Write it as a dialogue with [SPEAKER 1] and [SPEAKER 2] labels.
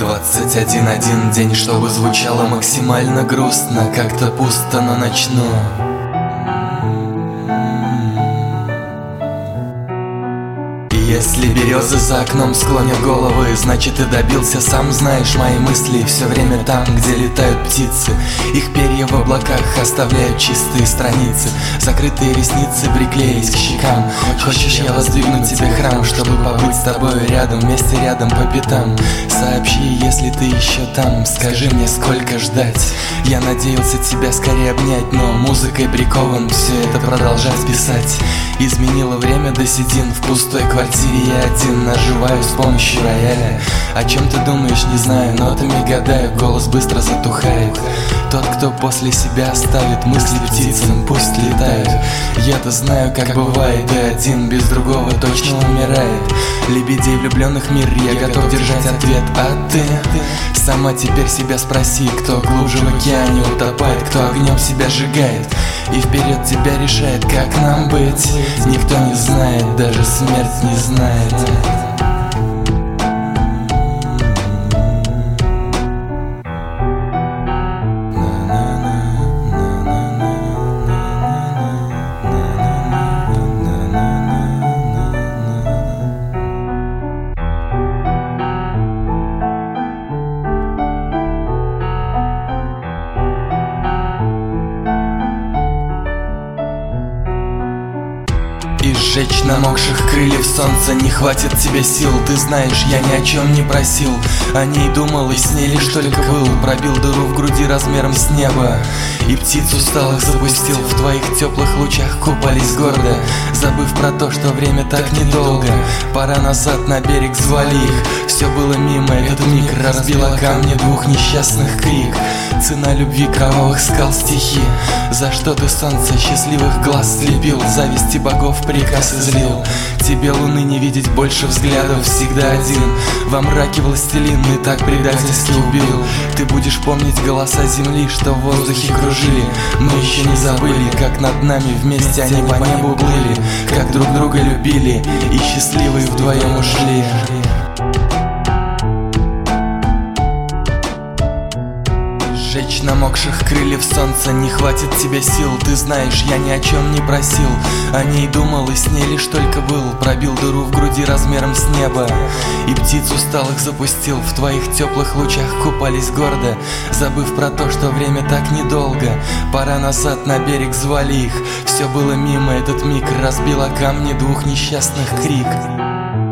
[SPEAKER 1] 21 день, чтобы звучало максимально грустно. Как-то пусто, но начну. Если березы за окном склонят головы, значит ты добился, сам знаешь. Мои мысли все время там, где летают птицы. Их перья в облаках оставляют чистые страницы. Закрытые ресницы приклеились к щекам. Хочешь, я воздвигну тебе храм, чтобы побыть с тобой рядом, вместе рядом по пятам. Сообщи, если ты еще там, скажи мне, сколько ждать. Я надеялся тебя скорее обнять, но музыкой прикован все это продолжать писать. Изменило время до седин, в пустой квартире я один наживаю с помощью рояля. О чем ты думаешь, не знаю, нотами гадаю, голос быстро затухает. Тот, кто после себя оставит мысли птицам, пусть летают. Я-то знаю, как бывает, и один без другого точно умирает. Лебедей влюбленных мир, я готов держать ответ. А ты сама теперь себя спроси, кто глубже в океане утопает, кто огнем себя сжигает и вперед тебя решает, как нам быть. Никто не знает, даже смерть не знает. И сжечь намокших крыльев солнца не хватит тебе сил. Ты знаешь, я ни о чем не просил, о ней думал и с ней лишь только был. Пробил дыру в груди размером с небо и птиц усталых запустил. В твоих теплых лучах купались гордо, забыв про то, что время так недолго. Пора назад, на берег звали их. Все было мимо, этот миг разбила камни двух несчастных крик. Цена любви кровавых скал стихи. За что ты солнце счастливых глаз слепил, зависти богов приказ излил. Тебе луны не видеть больше взглядов, всегда один. Во мраке властелин и так предательски убил. Ты будешь помнить голоса земли, что в воздухе кружили. Мы еще не забыли, как над нами вместе они по небу плыли, как друг друга любили и счастливые вдвоем ушли. Сжечь намокших крыльев солнца не хватит тебе сил. Ты знаешь, я ни о чем не просил, о ней думал и с ней лишь только был. Пробил дыру в груди размером с небо и птиц усталых запустил. В твоих теплых лучах купались гордо, забыв про то, что время так недолго. Пора назад, на берег звали их. Все было мимо, этот миг разбило камни двух несчастных крик.